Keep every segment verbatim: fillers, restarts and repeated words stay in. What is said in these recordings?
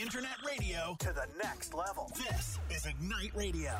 internet radio to the next level. This is Ignite Radio.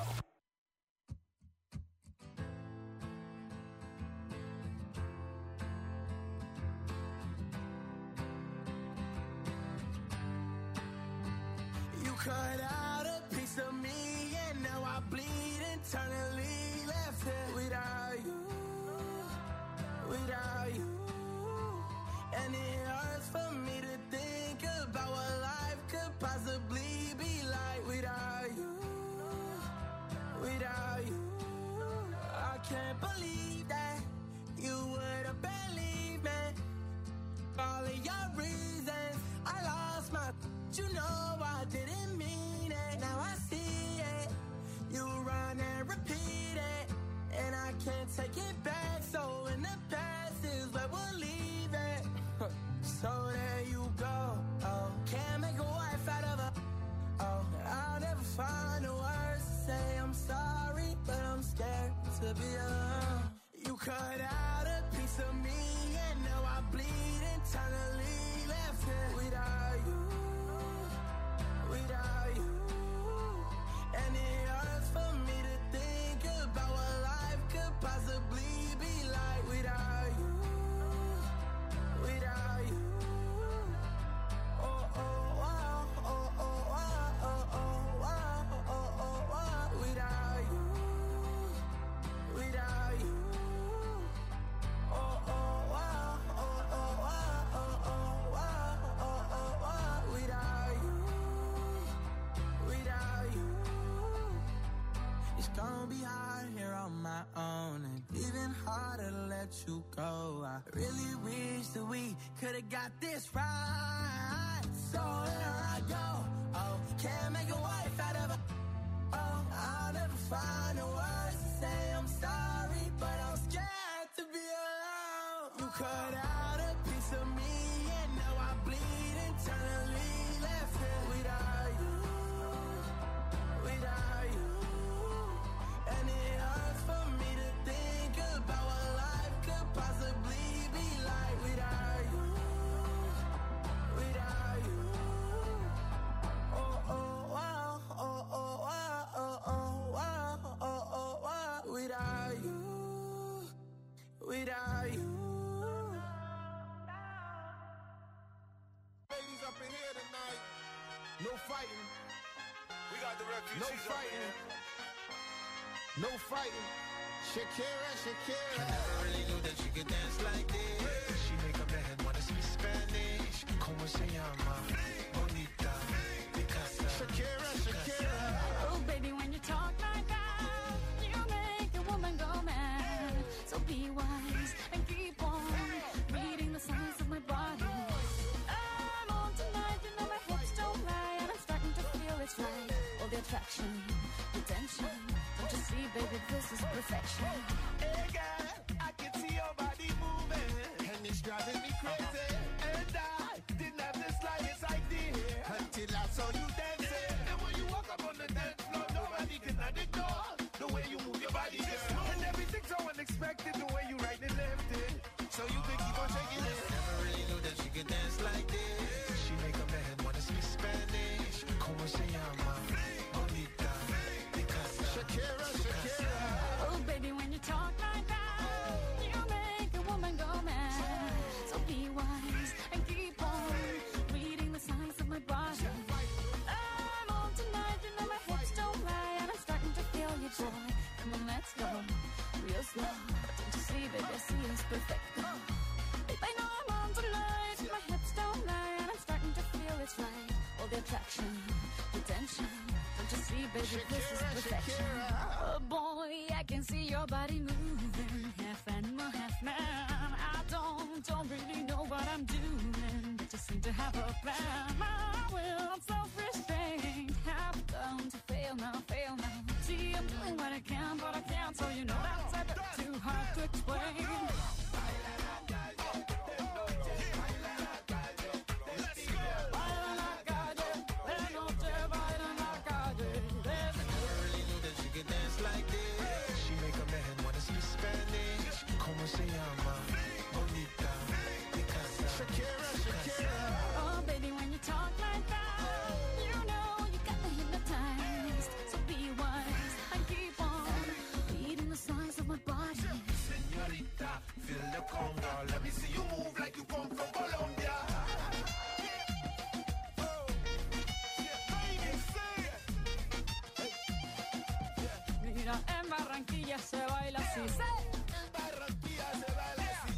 You cut out a piece of me and now I bleed internally. Left here without you, without you. And it hurts for me to think about what life could possibly be like without you, without you. I can't believe that you would have believed me. All of your reasons, I lost my, you know I didn't mean it. Now I see it, you run and repeat it, and I can't take it back. So in the past is where we'll leave it. So there you go. Oh, can't make a wife out of her. Oh, I'll never find the words to say I'm sorry, but I'm scared to be alone. You cut out a piece of me, and now I bleed internally. Left here without you, without you. And it hurts for me to think about what life could possibly be like without you, without you. Oh, oh, wow, oh, oh, wow, oh, oh, wow, oh, oh, wow, without you, without you. Oh, oh, wow, oh, oh, wow, oh, oh, wow, oh, oh, wow, without you, without you. It's gonna be hard here on my own, and even harder to let you go. I really wish that we could've got this right. So here I go. Oh, can't make a wife out of her. Oh, I'll never find the words to say I'm sorry, but I'm scared to be alone. You cut out a piece of me, and now I bleed internally. Left here without you, without you. And it hurts for me to think about what life could possibly be like without you, without you. Oh, oh, wow, oh, oh, wow, oh, oh, wow, oh, oh, wow, without you, without you. Ladies up in here tonight. No fighting. We got the refugees No up in fighting. here. No fighting. Shakira, Shakira. I never really knew that she could dance like this. She make a man wanna speak Spanish. Como se llama? Bonita. Picasa. Shakira, Shakira. Oh, baby, when you talk like that, you make a woman go mad. So be wise and keep on reading the signs of my body. I'm on tonight, you know my hips don't lie, and I'm starting to feel it's right. All the attraction, the tension. Don't you see, baby, this is perfection. Hey girl, I can see your body moving, and it's driving me crazy. And I didn't have the slightest idea until I saw you dancing. And when you walk up on the dance floor, nobody can ignore the way you move your body, girl. And everything's so unexpected, the way you right and left it. So you can keep on shaking it. Never really knew that she could dance like this. She make a man wanna speak Spanish. Como se llama? Bonita. Picasa. Shakira, Shakira. Oh, baby, when you talk like that, you make a woman go mad. So be wise and keep on reading the signs of my body. I'm on tonight, you know my hips don't lie, and I'm starting to feel you, boy. Come on, let's go, real slow. Don't you see, baby, I see it's perfect. Babe, I know I'm on tonight, my hips don't lie, and I'm starting to feel it's right. All the attraction, the tension. Don't you see, baby, this is Shakira, perfection. Shakira. Oh boy, I can see your body moving, half animal, half man. I don't, don't really know what I'm doing, but just seem to have a plan. My will, self-restraint, have come to fail now, fail now. See, I'm doing what I can, but I can't, so you know that's a bit too hard to explain. Never really knew that she could dance like this. She make a man wanna speak Spanish. Como se llama? Bonita. Picasa. Shakira, Shakira. Oh, baby, when you talk like that, Barranquilla se baila así. En Barranquilla se baila así.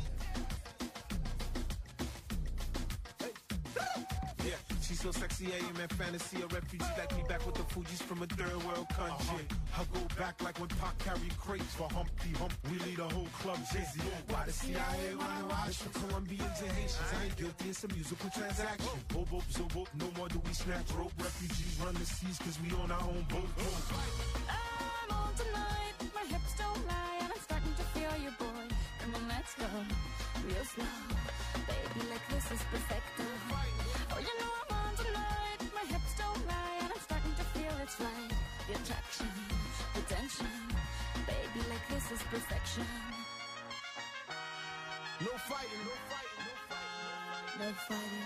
Yeah, she's so sexy, I am in fantasy. A refugee like me back with the Fugees from a third world country. I go back like when Pac carried crates for Humpty Hump. We lead a whole club dizzy. Why the C I A wanna watch from Colombians and Haitians? I ain't guilty, it's a musical transaction. Boop, boop, zo, boop, no more do we snatch rope. Refugees run the seas cause we on our own boat. I'm on tonight, my hips don't lie, and I'm starting to feel you, boy. Come on, let's go, real slow. Baby, like this is perfecto. Oh, you know I'm on tonight, my hips don't lie, and I'm starting to feel it's right. The attraction, the tension, baby, like this is perfection. No fighting, no fighting, no fighting. No fighting.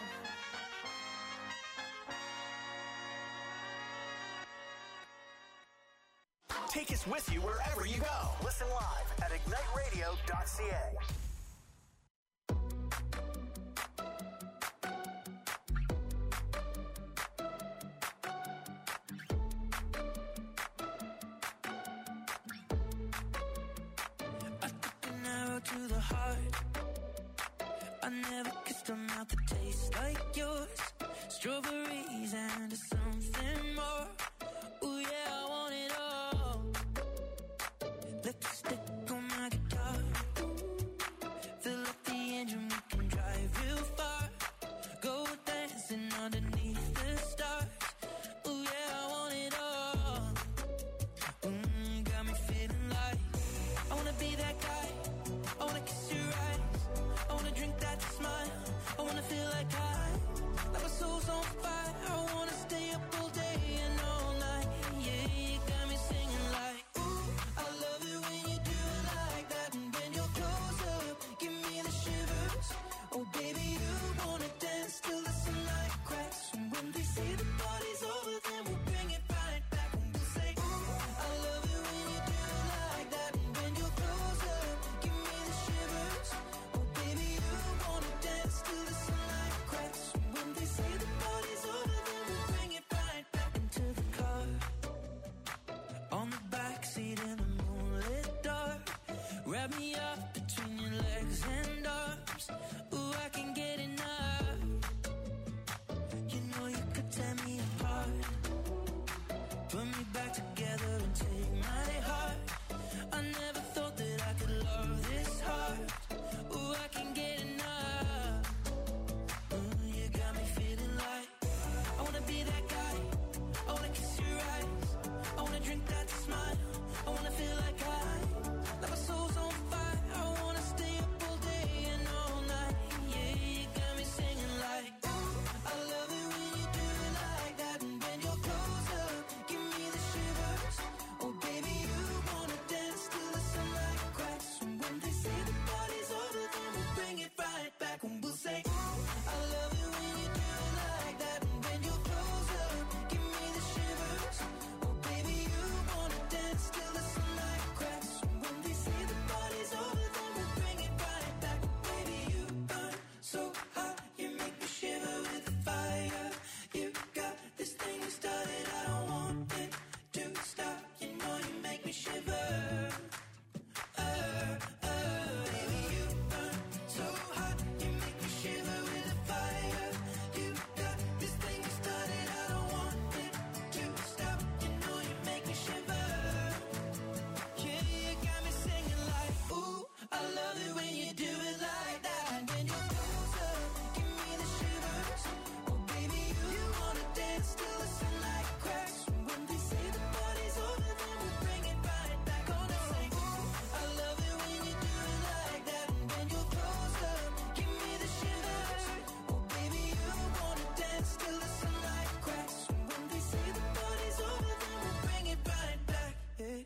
Take us with you wherever you go. Listen live at ignite radio dot c a. I took an arrow to the heart. I never kissed a mouth that tastes like yours. Strawberries and something more. Ooh yeah, I want it all. Lipstick on my guitar. Fill up the engine, we can drive real far. Go dancing underneath the stars. Ooh yeah, I want it all. Mm, got me feeling like I wanna be that guy. I wanna kiss your eyes. I wanna drink that smile. I wanna feel like I, like my soul's on fire. I wanna stay up all day and all night. Yeah, you got me singing like, ooh, I love it when you do it like that. And when you're close up, give me the shivers. Oh baby, you wanna dance till the sunlight cracks. And when they say the party's over, then we'll bring it right back. And we'll say, ooh, I love it when you do it like that. And when you're close up, give me the shivers. Oh baby, you wanna dance till the sunlight cracks. And when they say the party's over, then we'll bring it right back into the car. On the backseat in the moonlit dark. Wrap me up between your legs and arms. Ooh, I can get enough. You know you could tear me apart. Put me back together and take my heart. I never thought that I could love this hard. Ooh, I can get enough. Ooh, you got me feeling like I wanna be that guy. I wanna kiss your eyes. I wanna drink that smile. I wanna feel like I, like my soul's on fire. I wanna stay up all day and all night. Yeah, you got me singing like, ooh, I love it when you do it like that. And when you're close up, give me the shivers. Oh baby, you wanna dance till the sunlight cracks. And when they say the party's over, then we'll bring it right back. And we'll say, ooh, I love it when you do it like that. And when you're close up, give me the shivers. Oh baby, you wanna dance till the sunlight cracks. And when they say the party's over, then we'll bring it right back. Baby, you burn so hot, you make me shiver with the fire. You got this thing you started, I don't want it to stop. You know you make me shiver. Uh, uh, baby, you burn so hot, you make me shiver with the fire. You got this thing you started, I don't want it to stop. You know you make me shiver. Yeah, you got me singing like, ooh, I love it when you do it like that. And when you're close up, give me the shivers. Oh baby, you wanna dance till the sunlight cracks. And when they say the party's over, then we'll bring it right back. Gonna say, ooh, I love it when you do it like that. And when you're close up, give me the shivers. Oh baby, you wanna dance till the sunlight cracks. And when they say the party's over, then we'll bring it right back. Yeah.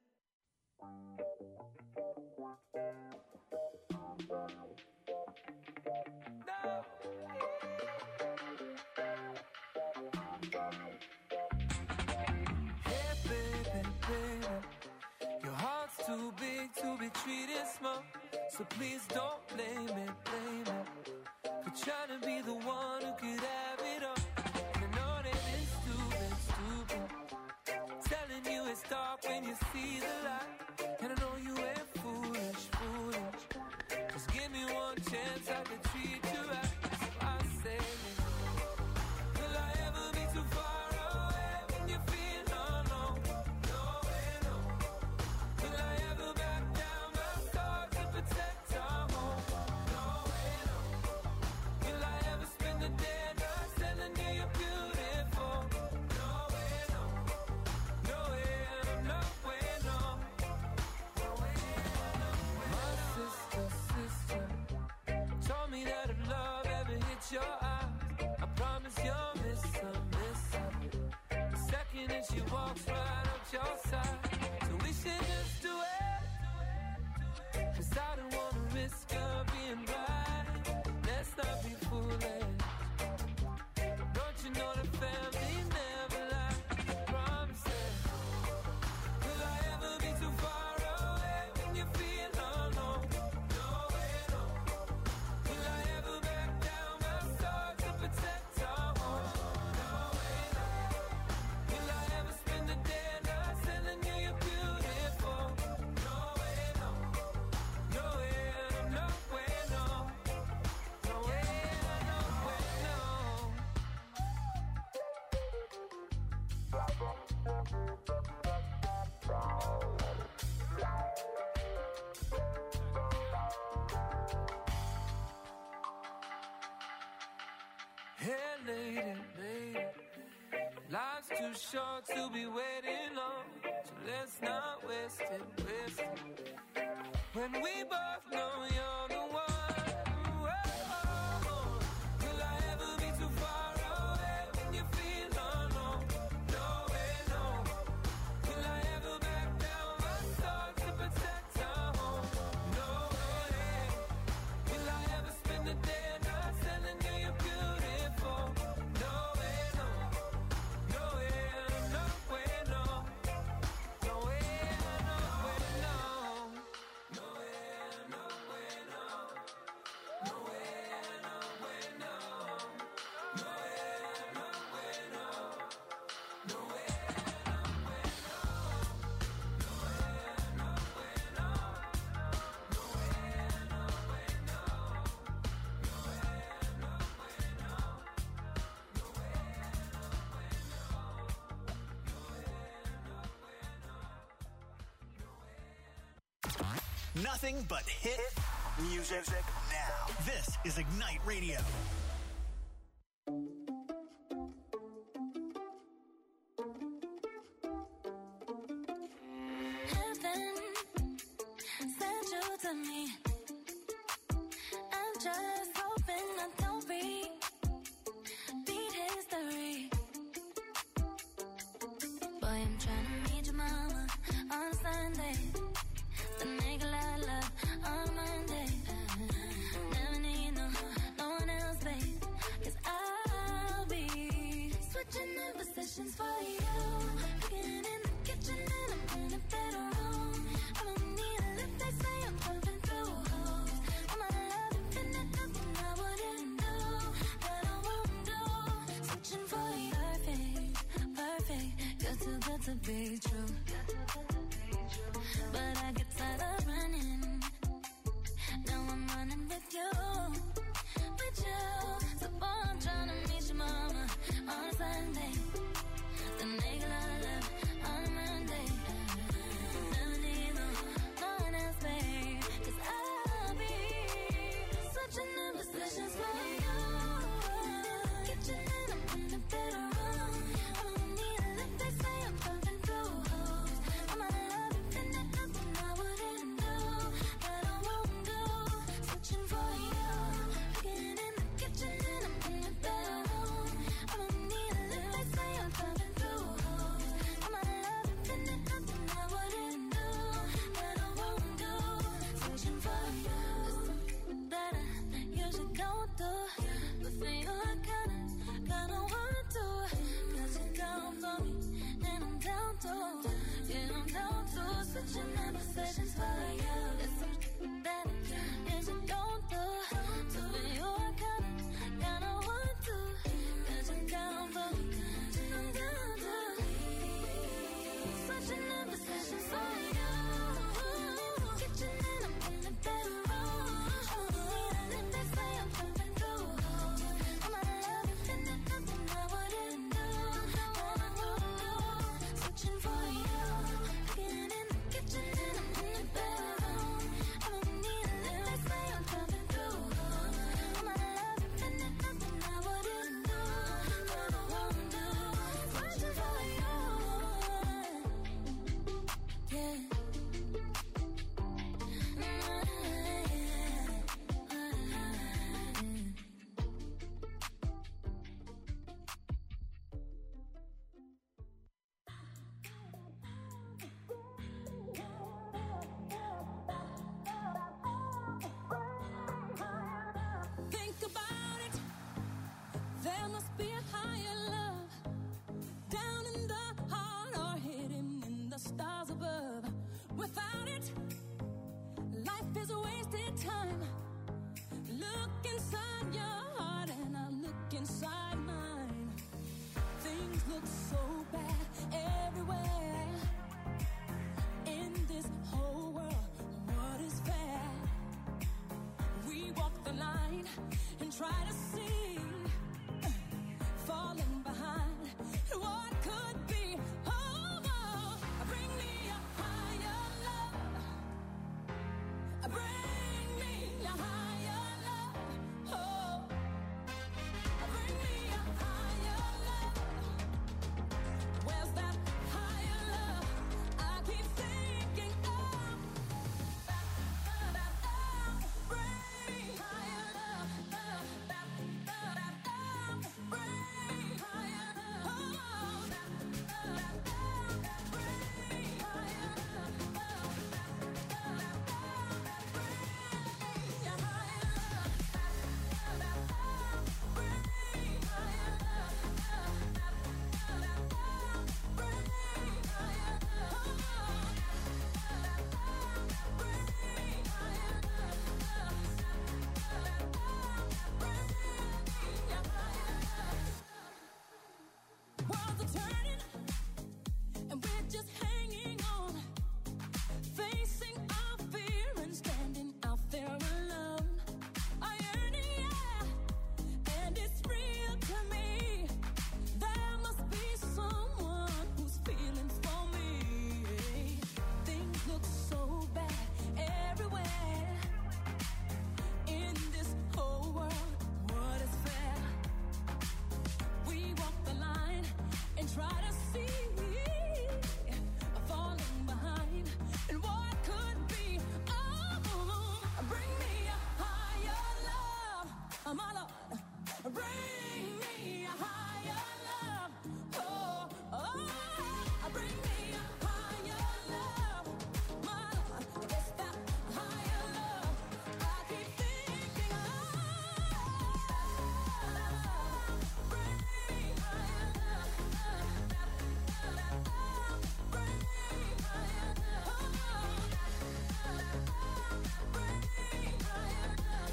Hey baby, baby, your heart's too big to be treated small. So please don't blame it, blame it for trying to be the one who could have it all. And I know that it's stupid, stupid, telling you it's dark when you see the light. she walks right up your side. So we should just do it, 'cause I don't wanna risk her being right. Let's not be foolish. Don't you know the family never lies? Promises. Will I ever be too far away when you feel alone? No way, no. Will I ever back down my sword to protect our home? No way, no. Will I ever spend the day not telling you you're beautiful? No way, no. No way, no way, no. No way, no way, no. Hey, lady, lady, life's too short to be waiting on, so let's not waste it, waste it. When we both know you're the one. Whoa. Will I ever be too far away when you feel alone? No way, no. Will I ever back down my sword to protect our home? No way. Will I ever spend the day not telling you you're beautiful? No way, no. No way, no way, no. No way, no way, no. No way, no way, no. No way, no way, no. No way, no way, no. No way, no way, no. No way, no way, no. No way, no way, no. No way, no way, no. No way, Nothing but hit music now. This is Ignite Radio. Heaven sent you to me. I'm just hoping I don't repeat history. Boy, I'm trying to meet your mama on Sunday. The nigga I love on Monday. Never need no, no one else, babe. 'Cause I'll be switching in positions for you. Cooking in the kitchen and I'm in a better room. I don't need a lift, they say I'm pumping through holes. I'm out of love, infinite, nothing I wouldn't do, that I won't do. Switching for you, perfect, perfect. You're too good to be true. But I get tired of running. Now I'm running with you, with you. So boy, I'm trying to meet your mama on Sunday. The nigga I try to see falling behind and what could be. Oh, bring me a higher love, oh, my Lord. Bring me a higher love. Oh, oh, bring me a higher love, my Lord. It's that higher love I keep thinking of. Bring me higher love. Bring me higher love. Bring me higher love.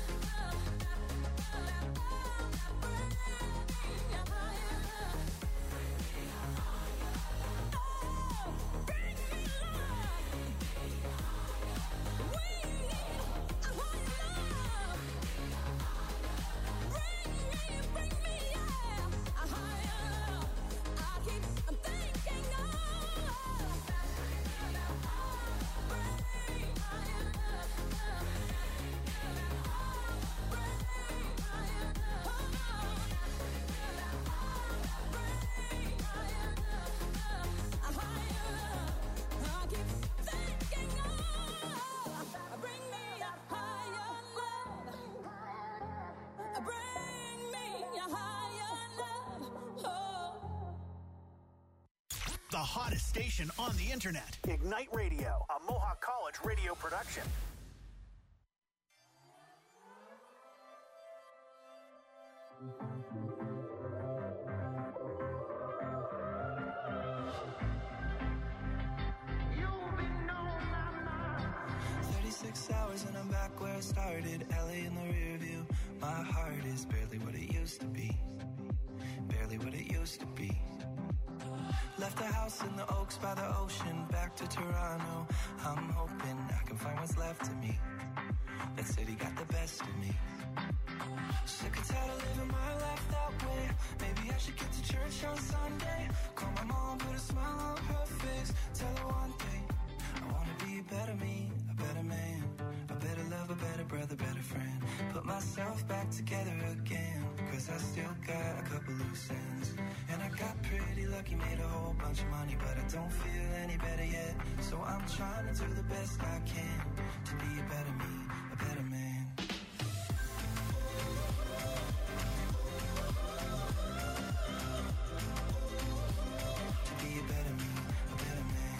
The hottest station on the internet. Ignite Radio, a Mohawk College radio production. thirty-six hours and I'm back where I started. L A in the rear view. My heart is barely what it used to be. Barely what it used to be. Left the house in the Oaks by the ocean, back to Toronto. I'm hoping I can find what's left of me. That city got the best of me. Sick and tired of living my life that way. Maybe I should get to church on Sunday. Call my mom, put a smile on her face. Tell her one thing, I wanna be a better me, a better man, a better love, a better brother, better friend. Put myself back together again, cause I still got a couple loose ends. And I got pretty lucky, made a whole bunch of money, but I don't feel any better yet. So I'm trying to do the best I can to be a better me, a better man. To be a better me, a better man.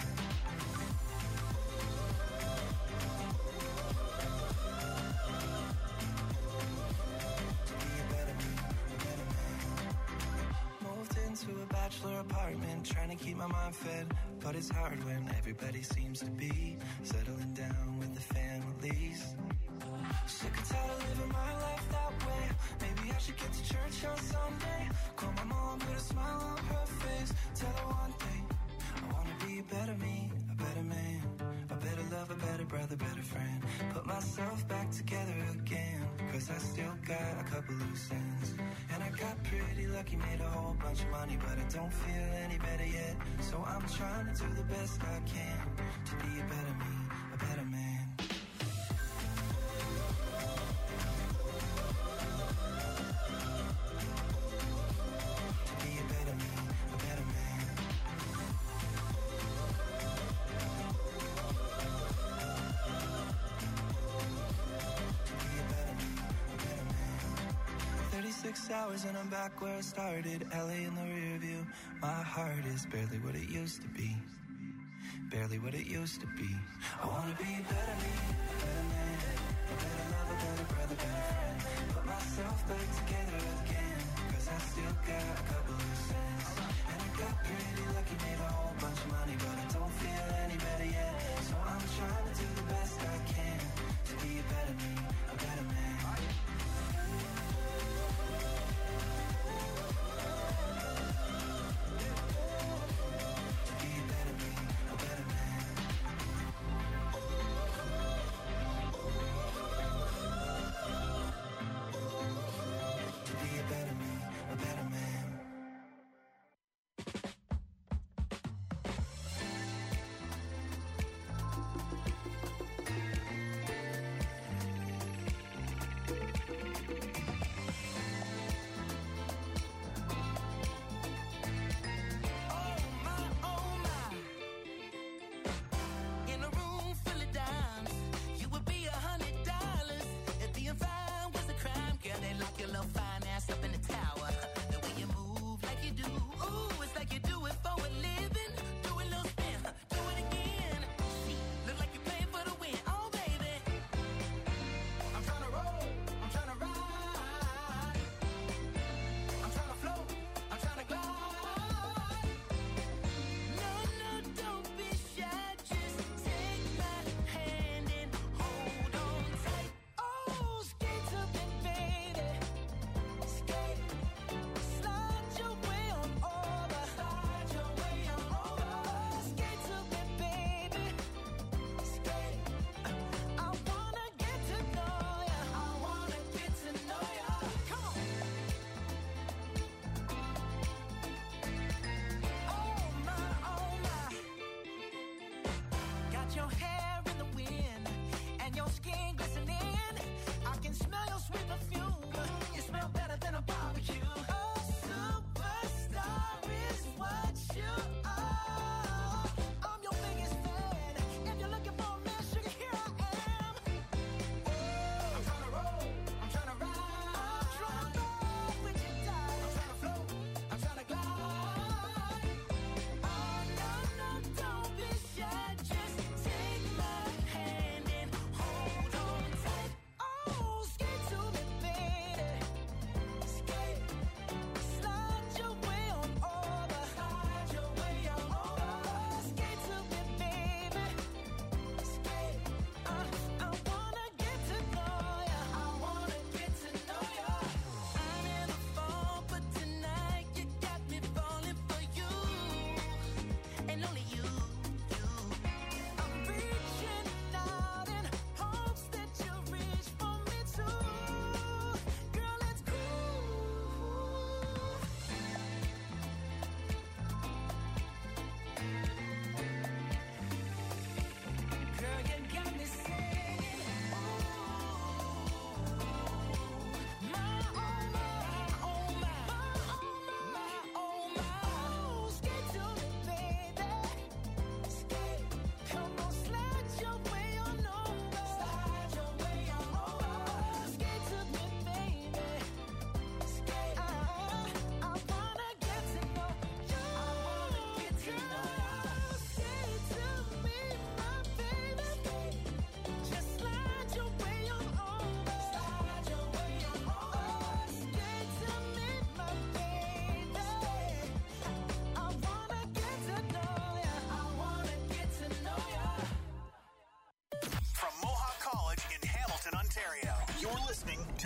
To be a better me, a better man. Moved into a bachelor apartment, trying to keep my mind fed. But it's hard when everybody seems to be settling down with the families. Sick and tired of living my life that way. Maybe I should get to church on Sunday. Call my mom, put a smile on her face. Tell her one thing, I wanna be a better me, a better man, a better love, a better brother, better friend. Put myself back together again, cause I still got a couple loose ends. And I got pretty lucky, made a whole bunch of money, but I don't feel any better yet. So I'm trying to do the best I can to be a better me, a better man. To be a better me, a better man. To be a better me, a better man. thirty-six hours and I'm back where I started. L A in the rear view. My heart is barely what it used to be. Barely what it used to be. I wanna be a better me, a better man, a better love, a better brother, better friend. Put myself back together again, cause I still got a couple loose ends. And I got pretty lucky, made a whole bunch of money, but I don't feel any better yet. So I'm trying to do the best I can to be a better me, a better man.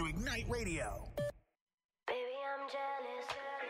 to Ignite Radio. Baby, I'm jealous.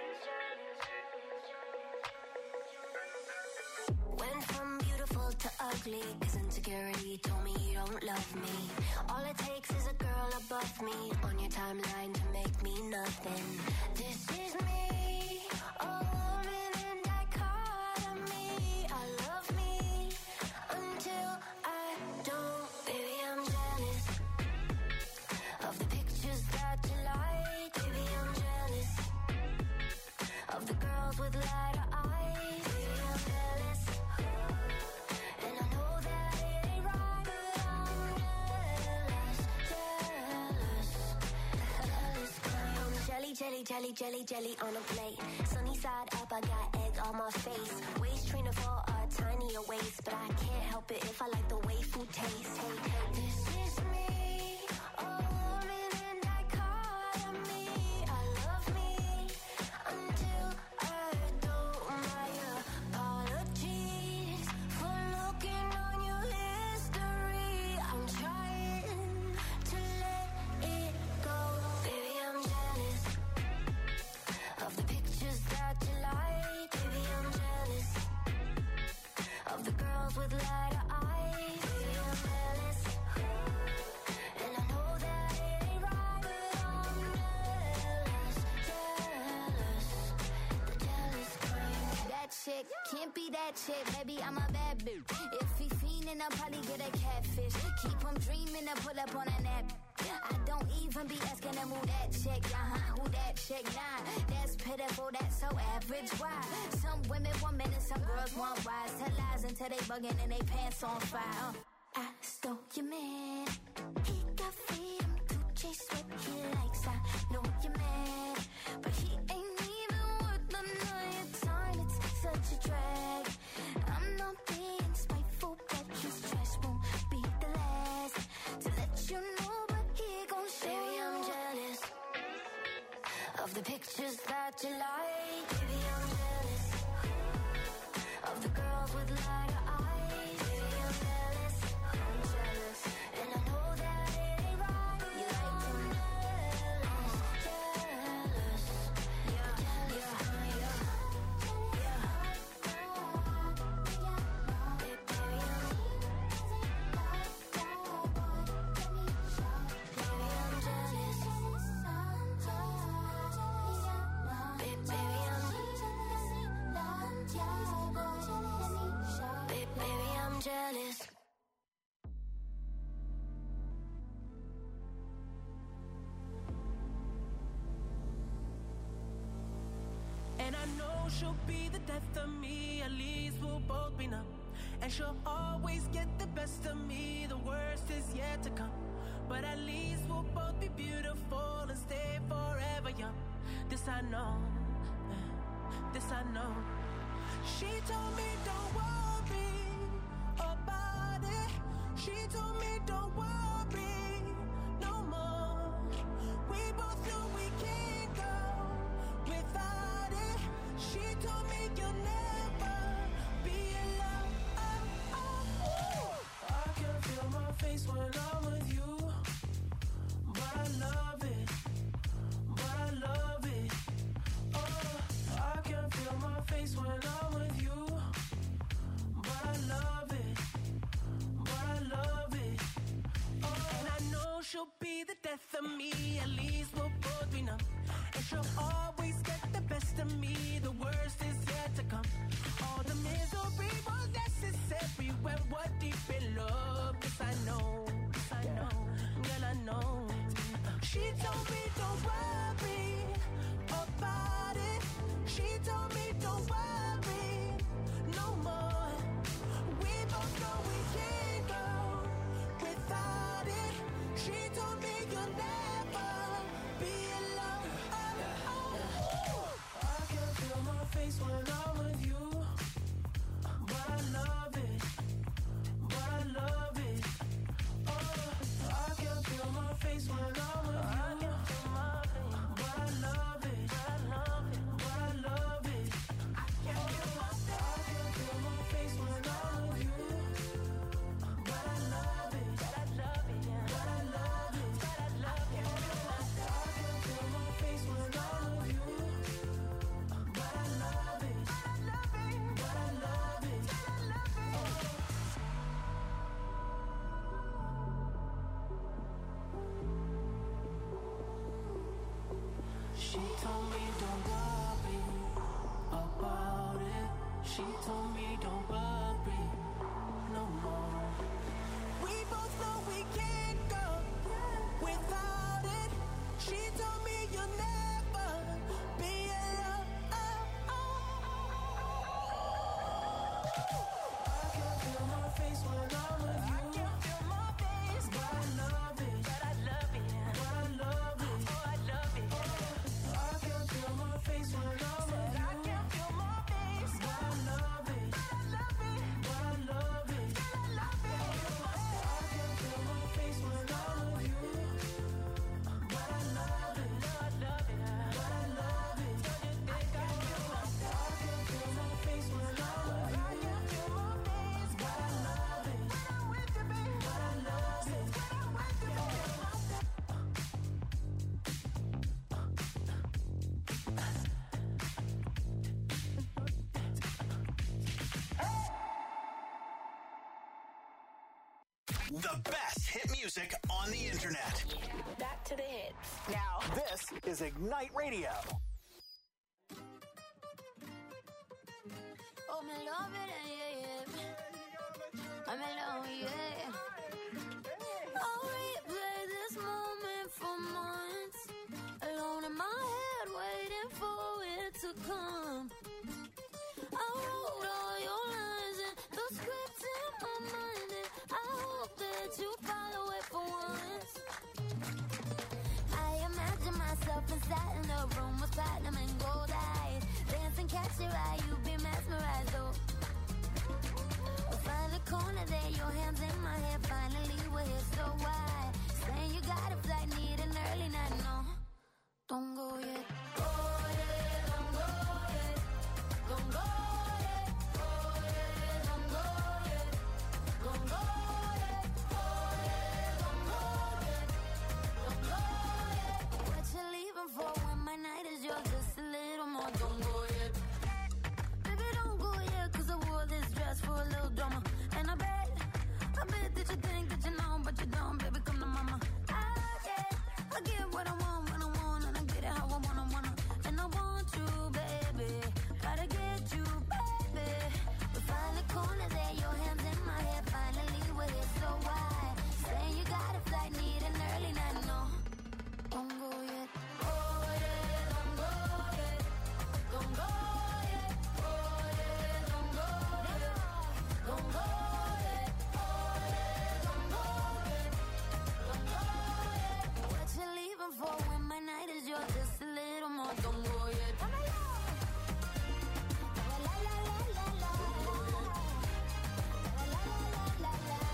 Went from beautiful to ugly, cause insecurity told me you don't love me. All it takes is a girl above me on your timeline to make me nothing. This is me, a woman in dichotomy. I love me until I don't. Baby, I'm jealous of the pictures that you like. Baby, I'm jealous of the girls with lighter eyes. Baby, I'm jealous, and I know that it ain't right, but I'm jealous, jealous, jealous. I'm jelly, jelly, jelly, jelly, jelly on a plate. Sunny side up, I got egg on my face. Waist trainer for a tinier waist, but I can't help it if I like the way food tastes. Hey, this is me, a woman in dichotomy. I love me until I don't. My apologies for looking on your history. I'm trying to let it go. Baby, I'm jealous of the pictures that you like. Baby, I'm jealous of the girls with lighter eyes. Baby, I'm jealous, and I know that it ain't right, but I'm jealous, jealous, the jealous kind. That chick can't be that chick, baby, I'm a bad bitch. If he fiendin', I'll probably get a catfish. Keep him dreaming to pull up on a nap. I don't even be asking him who that chick, uh-huh, who that chick, nah. That's pitiful, that's so average, why? Some women want men and some girls want wise. Tell lies until they bugging and they pants on fire. uh. I stole your man, he got freedom to chase what he likes. I know you're mad, but he ain't even worth the night time. It's such a drag. I'm not being spiteful, but his trash won't be the last to let you know, but he gon' show. Baby, I'm jealous of the pictures that you like. Baby, I'm jealous of the girls with lighter eyes. Baby, I'm jealous, I'm jealous, and I know that it ain't right. You like them jealous, jealous, yeah, jealous, yeah, yeah. Jealous. And I know she'll be the death of me. At least we'll both be numb. And she'll always get the best of me. The worst is yet to come. But at least we'll both be beautiful and stay forever young. This I know, this I know. She told me don't worry about it. She told me don't worry no more. We both know we can't go without it. She told me you'll never be alone. Oh, oh, oh. I can feel my face when I'm with you, but I love it, but I love it. Oh, I can feel my face when I'm with you, but I love it, but I love it. Oh, and I know she'll be the death of me. At least we'll both be numb. And she'll always get the best of me. The worst is yet to come. All the misery was necessary when we're deep in love. Yes, I know, yes, I know, girl, I know. She told me don't worry about it. She told me don't worry no more. We both know we can't go without it. She told me you'll never be alone. Oh, oh, oh. I can feel my face when I'm with you, but I love it, but I love it. Oh, I can feel my face when I'm with you, but I love it, but I love it, but I love it. I can feel my face. I can feel my She told me don't worry about it. She told me don't worry no more. We both know we can't go without it. She told me you'll never be alone. I can feel my face when I'm with you. I can feel my face, but I love it. But I love it. But I love it. Oh, I love it. I can feel my face when I'm with you. I can feel my face, but I love it. But I love it. But I love it. But I love it. I can feel my face when I'm with you. But I love it. But I love it. But I love it. Don't you think I do? I can feel my face when I'm with you. I can feel my face, but I love it. When I'm with you, baby. But I love it. When I'm with you, baby. The best hit music on the internet. Back to the hits. Now, this is Ignite Radio. Oh, me love it, yeah, yeah. I'm alone, yeah. I'll replay this moment for months. Alone in my head, waiting for it to come. I wrote all your lines and the scripts in my mind, and I hope that you follow it for once. I imagine myself inside in a room with platinum and gold eyes. Dance and catch your eye, you be mesmerized, though. We'll find a corner there, your hands in my hair. Finally, we're here, so why? Saying you got a flight, need an early night, no. Don't go yet. Go yet, don't go yet. Don't go yet. Go yet, don't go yet. Don't go yet. Go yet, don't go yet. Don't go yet. What you leaving for when my night is yours? Just a little more. Don't go yet. Baby, don't go yet, 'cause I wore this dress for a little drama. And I bet, I bet that you think that you know, but you don't. Baby, come to mama. I get, I get what I want when I want, and I get it how I wanna, wanna. And I want you, baby. Gotta get you, baby. We find a corner there, your hands in my hair. Finally, we're here, so why? Saying you got a flight, need an early night, no. Don't go yet. Go yet, don't go yet. Don't go yet. Go yet, don't go yet. Don't go yet. Go yet, don't go yet. Don't go yet. What you leaving for when my night is yours? Just a little more. Don't go yet. La la la la la la. La la la la la la.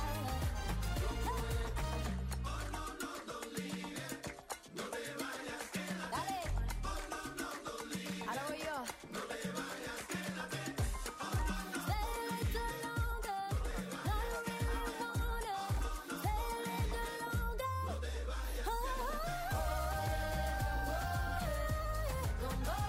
Dale. Ahora voy yo. Stay a little longer. No, you really want it. Stay a little longer. Oh, don't go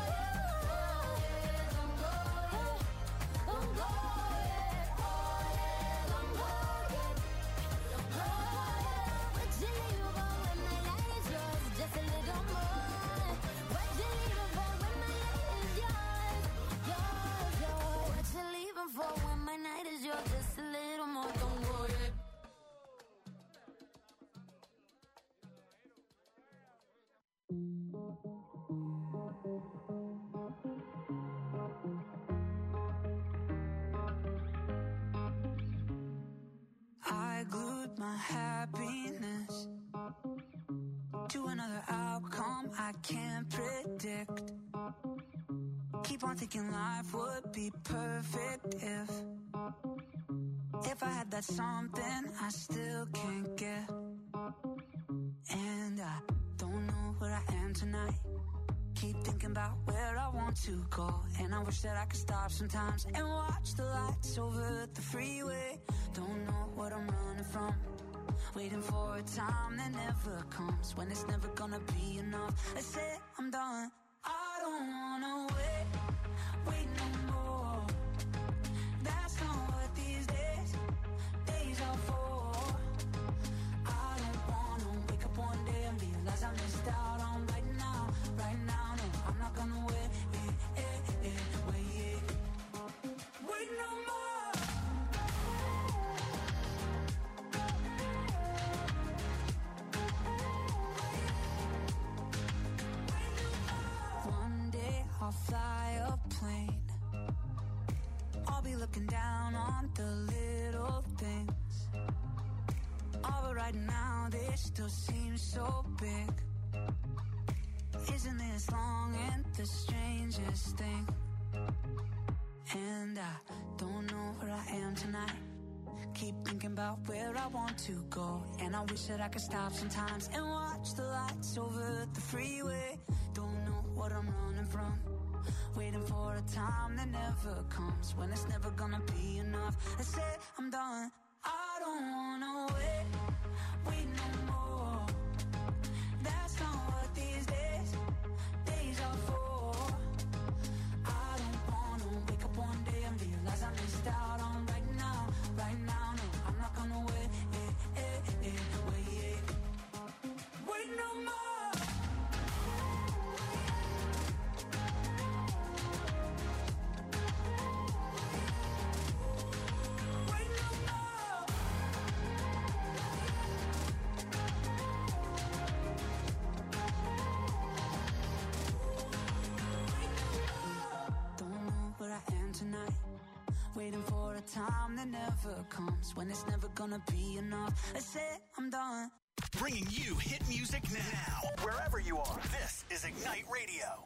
yet. Don't go yet. Don't go yet. Don't go yet. Don't go yet. What you leaving for when my light is yours? Just a little more. What you leaving for when my light is yours? Yours, yours. What you leaving for when my night is yours? Just a little more. Don't go yet. I glued my happiness to another outcome I can't predict. Keep on thinking life would be perfect if If I had that something I still can't get. And I don't know where I am tonight. Keep thinking about where I want to go. And I wish that I could stop sometimes and watch the lights over the freeway. Don't know what I'm running from. Waiting for a time that never comes, when it's never gonna be enough. I say I'm done. I don't wanna wait, wait no more. That's not what these days, days are for. I don't wanna wake up one day and realize I missed out on right now, right now. looking down on the little things. All but right now they still seem so big. Isn't this long and the strangest thing? And I don't know where I am tonight. Keep thinking about where I want to go. And I wish that I could stop sometimes and watch the lights over the freeway. Don't know what I'm running from. Waiting for a time that never comes, when it's never gonna be enough. I say I'm done. I don't wanna wait, wait no more. That's not what these days, days are for. I don't wanna wake up one day and realize I missed out on right now, right now. No, I'm not gonna wait, eh, eh, eh, wait, wait no more. Tonight, waiting for a time that never comes, when it's never gonna be enough. I said I'm done. Bringing you hit music now, wherever you are. This is Ignite Radio.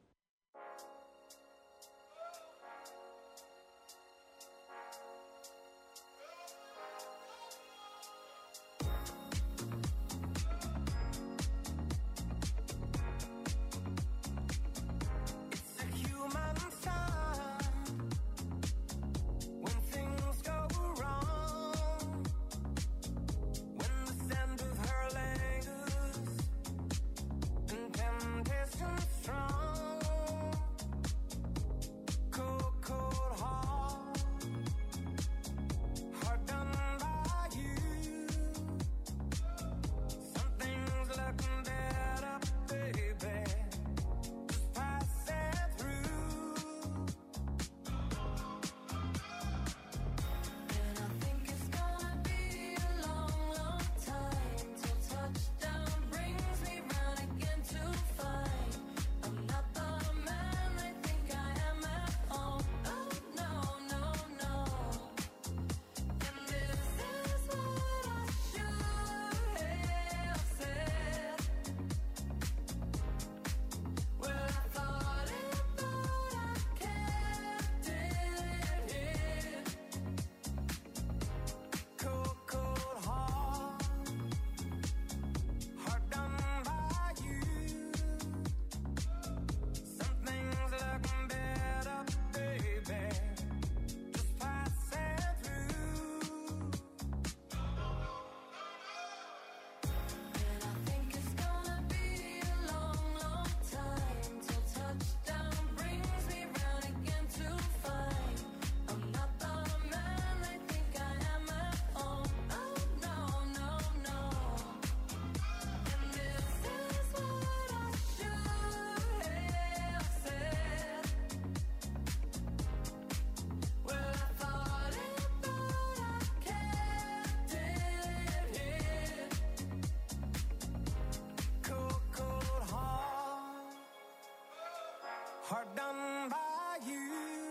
Hard done by you.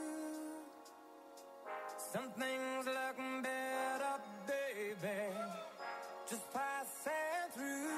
Some things look better, baby, just passing through.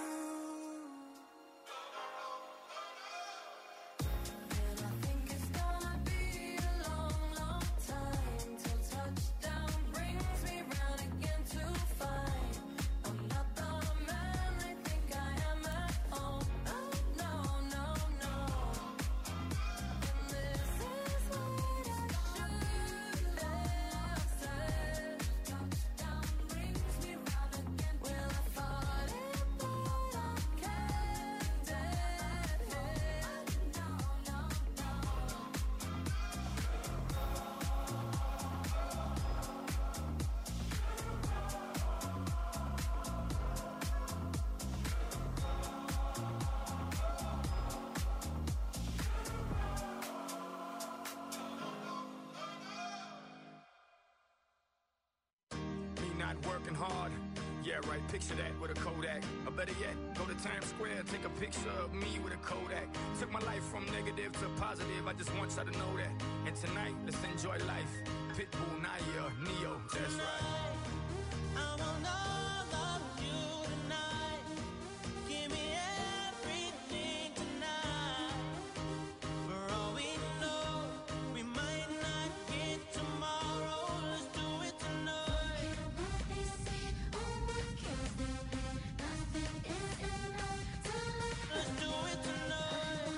Working hard, yeah right, picture that with a Kodak. Or better yet, go to Times Square, take a picture of me with a Kodak. Took my life from negative to positive, I just want y'all to know that. And tonight, let's enjoy life. Pitbull, Naya, Neo, that's right. I want all of you tonight. Give me everything tonight. For all we know, we might not get tomorrow. Let's do it tonight. They say, oh my kills me. Nothing is enough tonight. Let's do it tonight.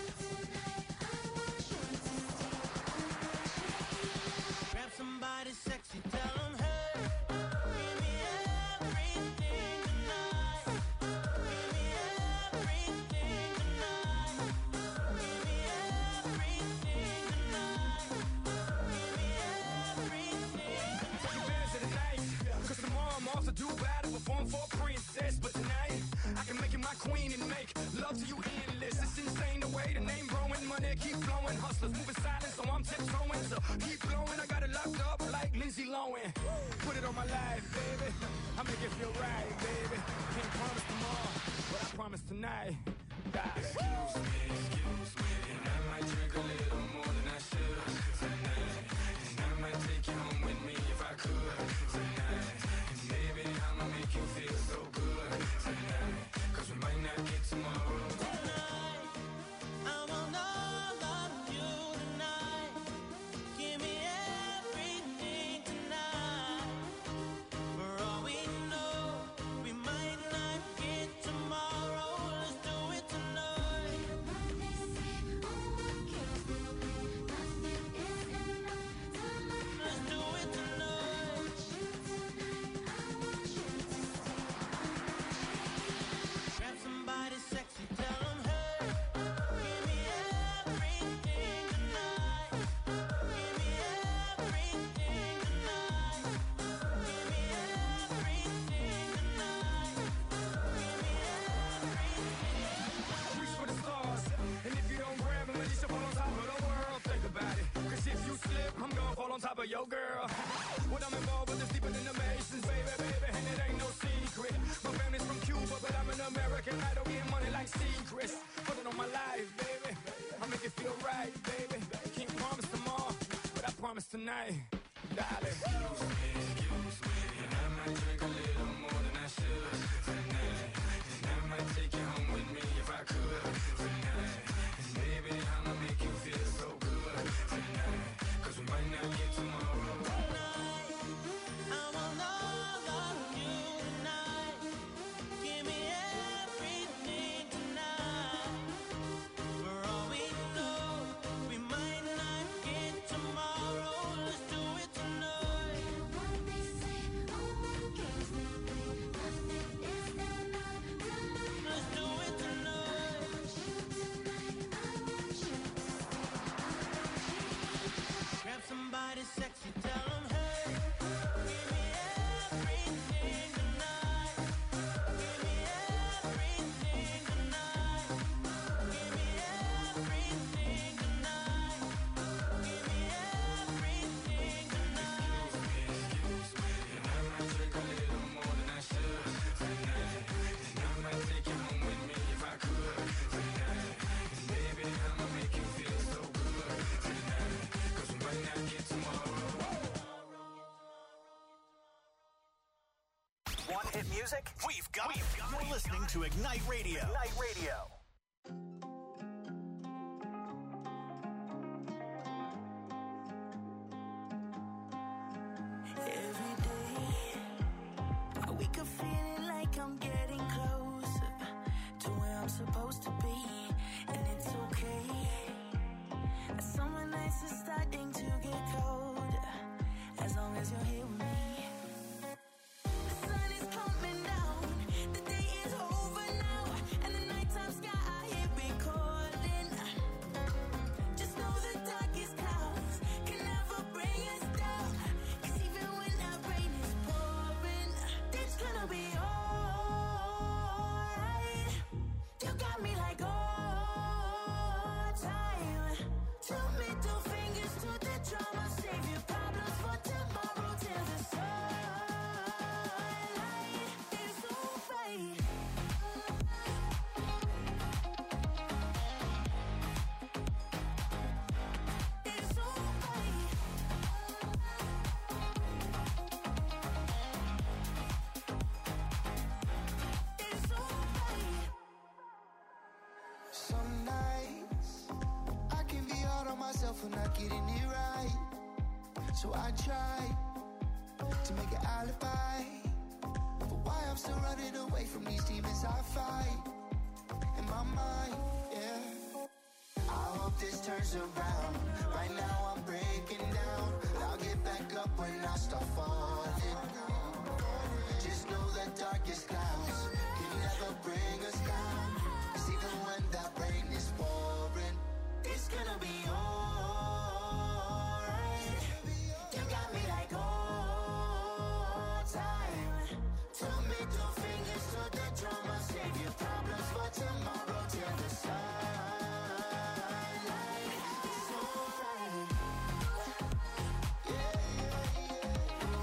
Grab somebody sexy, tell them, hey, give me everything tonight. Give me everything tonight. Give me everything tonight. Give me everything. Take advantage of the night, cause tomorrow I'm off to do battle, perform for a princess. But tonight, I can make you my queen and make love to you endless. It's insane the way the name growing, money keep flowing. Hustlers moving silent, so I'm tiptoeing. So keep blowing, I got it locked up like Lindsay Lohan. Put it on my life, baby. I make it feel right, baby. Can't promise tomorrow, but I promise tonight. God. Excuse me, excuse me, and I might drink a little more than I should tonight. And I might take you home with me if I could tonight. And baby, I'ma make you feel so good tonight. Cause we might not get tomorrow. Tonight, I want all of you tonight. Give me everything tonight. For all we know, we might not get tomorrow. Let's do it tonight. They say, oh my kills me. Nothing is enough tonight. Let's do it tonight. Grab somebody sexy, tell them, hey, give me everything tonight. Give me everything tonight. Give me everything tonight. Give me everything. Reach for the stars, and if you don't grab them, at least you'll fall on top of the world. Think about it, cause if you slip, I'm gonna fall on top of your girl. What I'm involved with is deeper than the Masons, baby, baby, and it ain't no secret. My family's from Cuba, but I'm an American. I don't get money like secrets. Put it on my life, baby. I make it feel right, baby. Can't promise tomorrow, but I promise tonight, darling. Excuse me, excuse me, and I might drink a little more than I should tonight. And I might take you home with me if I could tonight. And baby, I'ma make you feel so good tonight. Cause we might not get tomorrow. Tonight, I want all of you tonight. Give me everything tonight. For all we know, we might not get tomorrow. Let's do it tonight. They say, oh my kills me. Nothing is enough tonight. Let's do it tonight. Grab somebody sexy, tell them, hey, give me everything tonight. Give me everything tonight. Give me everything tonight. Give me everything tonight. Excuse me, and I might drink a little more than I should tonight. And I might take you home with me if I could tonight. And baby, I'ma make you feel so good tonight. Cause we might not get tomorrow. Want hit music? We've got it. You're listening to Ignite Radio. Ignite Radio. Every day, I wake up feeling like I'm getting closer to where I'm supposed to be, and it's okay. Summer nights are starting to get colder, as long as you're here with me. The sun is coming down, the day is over now, and the nighttime sky here we calling. Just know the darkest clouds can never bring us down, 'cause even when that rain is pouring, it's gonna be alright. You got me like all time. Two middle fingers myself for not getting it right. So I try to make an alibi for why I'm still running away from these demons I fight in my mind, yeah. I hope this turns around. Right now I'm breaking down, but I'll get back up when I start falling. Just know the darkest clouds can never bring us down. 'Cause even when that rain is pouring, it's gonna be alright. You got me like old time. Two middle fingers to the drum. I'll save your problems for tomorrow till the sunlight. It's alright. Yeah, yeah, yeah.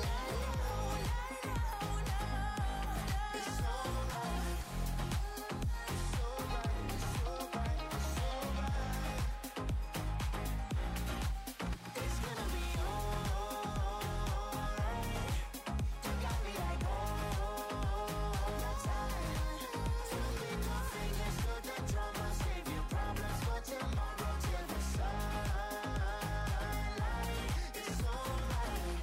It's alright. It's alright. It's alright. It's alright. It's gonna be alright. You got me like old time. Two middle fingers to the drum. I'll save your problems for tomorrow till the sunlight. It's alright.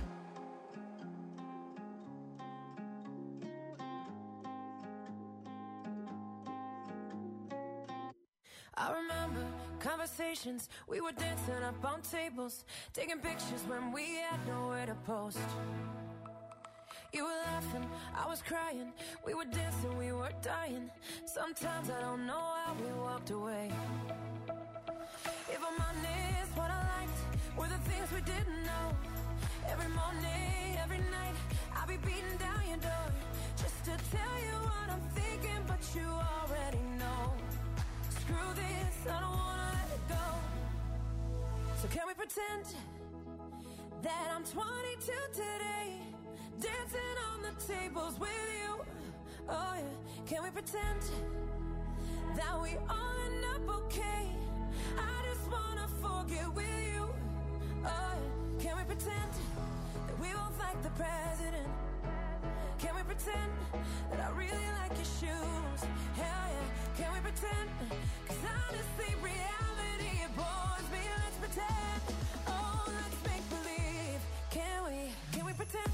I remember conversations, we were dancing up on tables, taking pictures when we had nowhere to post. You were laughing, I was crying, we were dancing, we were dying. Sometimes I don't know how we walked away. If I'm honest, what I liked were the things we didn't know. Every morning, every night, I'll be beating down your door just to tell you what I'm thinking, but you already know. Screw this, I don't wanna let it go. So can we pretend that I'm twenty-two today, dancing on the tables with you? Oh yeah, can we pretend that we all end up okay? I just wanna forget with you. Oh yeah, can we pretend that we both like the president? Can we pretend that I really like your shoes? Hell yeah, can we pretend? 'Cause honestly, reality, it bores me. Let's pretend. Oh, let's make believe. Can we, can we pretend?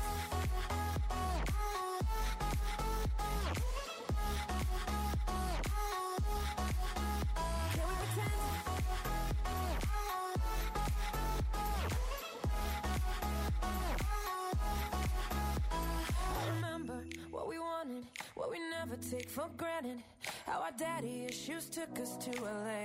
Can we pretend? I remember what we wanted, what we never take for granted. How our daddy issues took us to L A.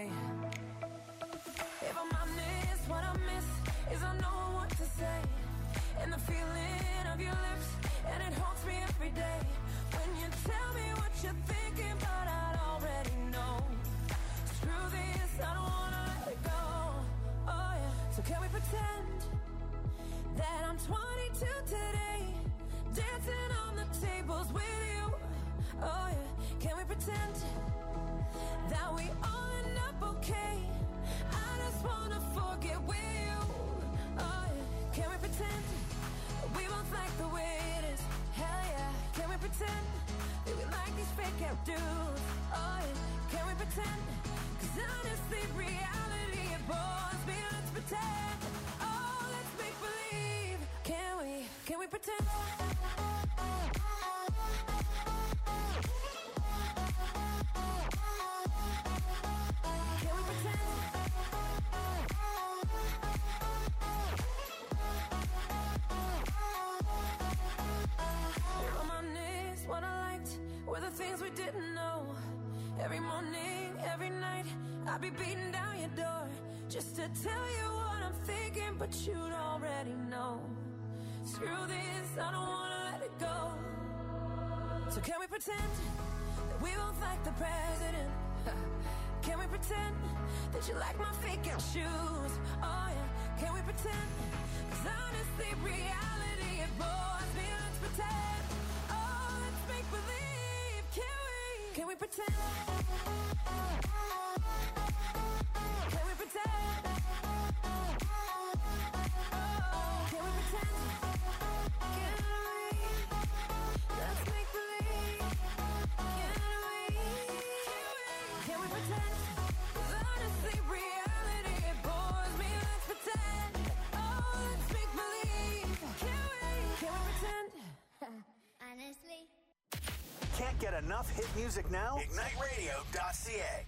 If I'm honest, what I miss is I know what to say. And the feeling of your lips, and it haunts me every day. When you tell me what you're thinking, but I already know. Screw this, I don't wanna let it go. Oh yeah, so can we pretend that I'm twenty-two today, dancing on the tables with you? Oh yeah, can we pretend that we all end up okay? I just wanna forget with you. Oh yeah, can we pretend that we both like the way it is? Hell yeah, can we pretend that we like these fake out dudes? Oh yeah, can we pretend? 'Cause honestly, reality, it bores me. Let's pretend. Oh, let's make believe. Can we, can we pretend? Every morning, every night, I'll be beating down your door just to tell you what I'm thinking, but you'd already know. Screw this, I don't wanna let it go. So can we pretend that we both like the president? Can we pretend that you like my fake out shoes? Oh yeah, can we pretend? 'Cause honestly, reality, it bores me. Let's pretend. Oh, let's make believe. Can we? Can we pretend? Can we pretend? Oh, can we pretend? Can we? Let's make believe. Can we? Can we pretend? 'Cause honestly, reality, it bores me. Let's Can't get enough hit music now? Ignite Radio dot C A.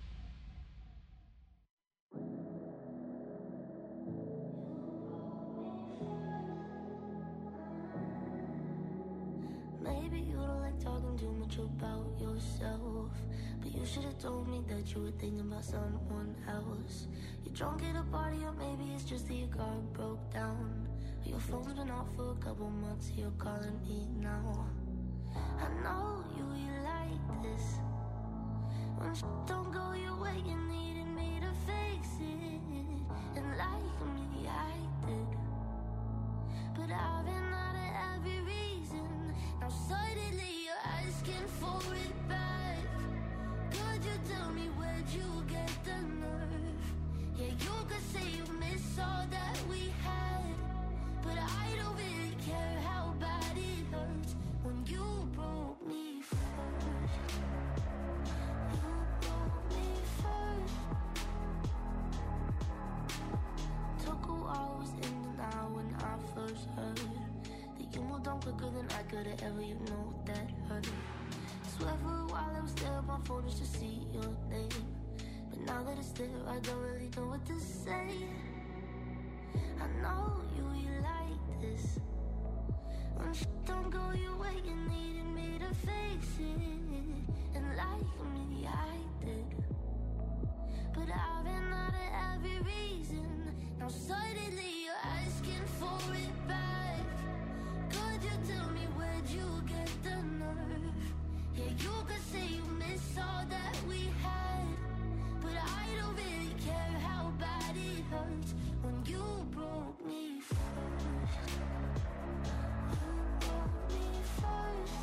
Maybe you don't like talking too much about yourself, but you should have told me that you were thinking about someone else. You're drunk at a party, or maybe it's just that your car broke down. Your phone's been off for a couple months, you're calling me now. I know you, you like this. When shit don't go your way, you needed me to fix it. And like me, I did. But I've been out of every reason. Now suddenly you're asking for it back. Could you tell me where'd you get the nerve? Yeah, you could say you miss all that we had, but I don't really care how bad it hurts when you broke me first. You broke me first. Took a while, was in denial when I first heard that you moved on quicker than I could have ever, you know that hurt. Swear for a while I was there on my phone just to see your name, but now that it's there I don't really know what to say. I know you, you like this. When shit don't go your way, you needed me to fix it. And like me, I did. But I've been out of every reason. Now suddenly you're asking for it back. Could you tell me where'd you get the nerve? Yeah, you could say you miss all that we had, but I don't really care how bad it hurts when you broke me first. You broke me first.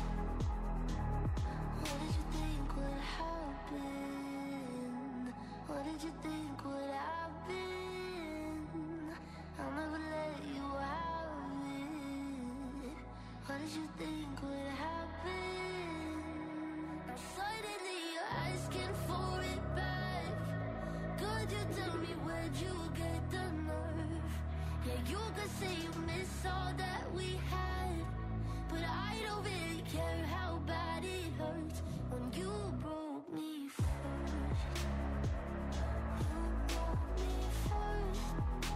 What did you think would happen? What did you think would happen? I'll never let you have it. What did you think would happen? Now suddenly you're asking for it back. Could you tell me where'd you get the nerve? Yeah, you could say you miss all that we had, but I don't really care how bad it hurts when you broke me first. You broke me first.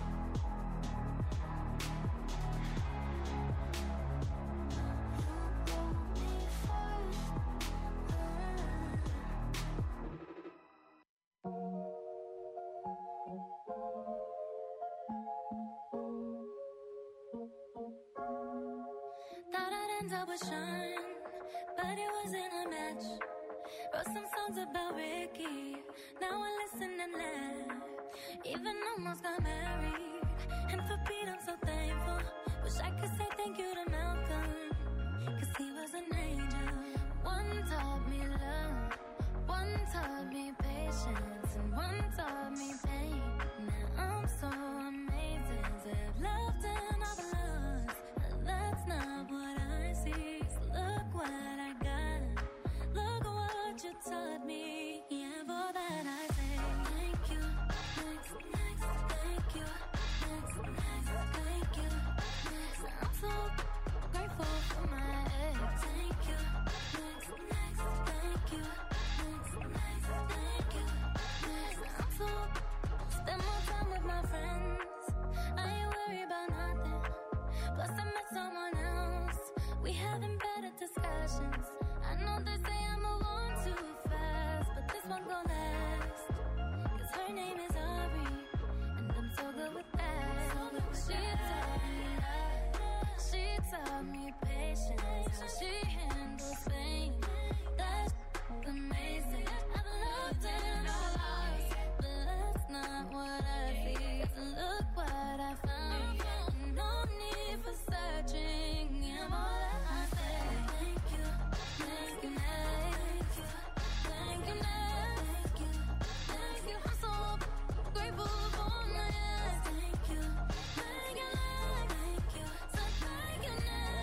You broke me first. Thought I'd end up with Sean, but it wasn't a match. Wrote some songs about Ricky, now I listen and laugh. Even almost got married, and for Pete I'm so thankful. Wish I could say thank you to Malcolm, cause he was an angel. One taught me love, one taught me patience, and one taught me pain. Now I'm so amazing to have loved and I've lost. That's not what I see, so look what I got. Look what you taught me, yeah, for that I say thank you, next, next, thank you, next, next, thank you, next. I'm so grateful for my ex. Thank you, next, next, thank you, next, next, thank you, next. I'm so spend more time with my friends. I ain't worried about nothing. Plus I met someone else. We having better discussions. I know they say I move on too fast, but this one gon' last. Cause her name is Ari, and I'm so good with that. So good with she taught me love. She taught me patience. How she handles pain. That's amazing. I've loved and I've lost, but that's not what I feel. So look what I found. No need for searching. I'm all that I say. Thank you, thank you, thank you, thank you, thank you, thank you. I'm so grateful for my ex. Thank you, thank you, thank you, so thank you,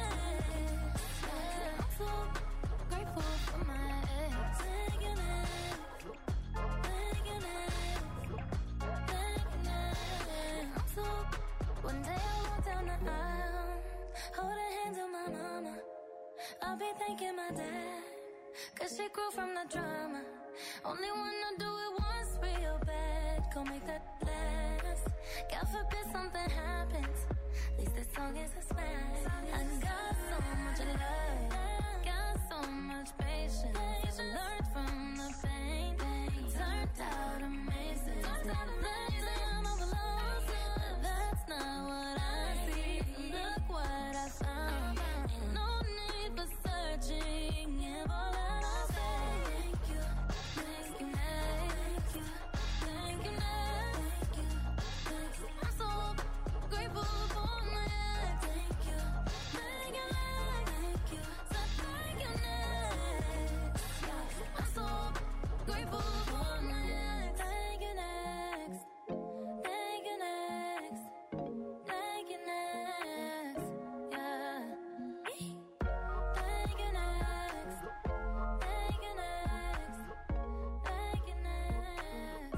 next. Yeah, I'm so grateful for my ex. Thank you, next. Thank you, next. Thank you, next. I'm so. One day I walk down the aisle, hold a hand to my mama. I'll be thanking my dad Cause she grew from the drama. Only wanna do it once real bad. Go make that last. God forbid something happens. At least this song is a smash. I got so much love, got so much patience. Learned from the pain, turned out amazing. Blessing of the lost, but that's not what I see. Look what I found. Ain't no need for searching. If all that I say, thank you, thank you, thank you, thank you, thank you, thank you. I'm so grateful for my ex. Thank you, thank you, thank you, so thank you next. I'm so grateful for my ex. Thank you next. Thank you next. Thank you next. Yeah. Thank you next. Thank you next. Thank you next.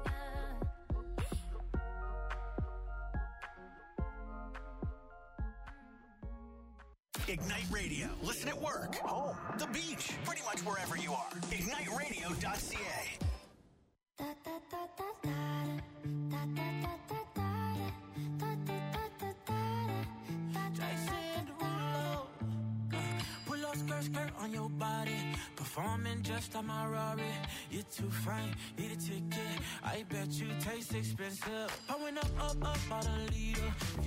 Yeah. Ignite Radio. Listen at work, home, the beach, pretty much wherever you are. ignite radio dot c a. Jason Derulo. Uh, Pull up skirt, skirt on your body. Performing just like my Rari. You're too fine, need a ticket. I bet you taste expensive. Pouring up, up, up, out a leader.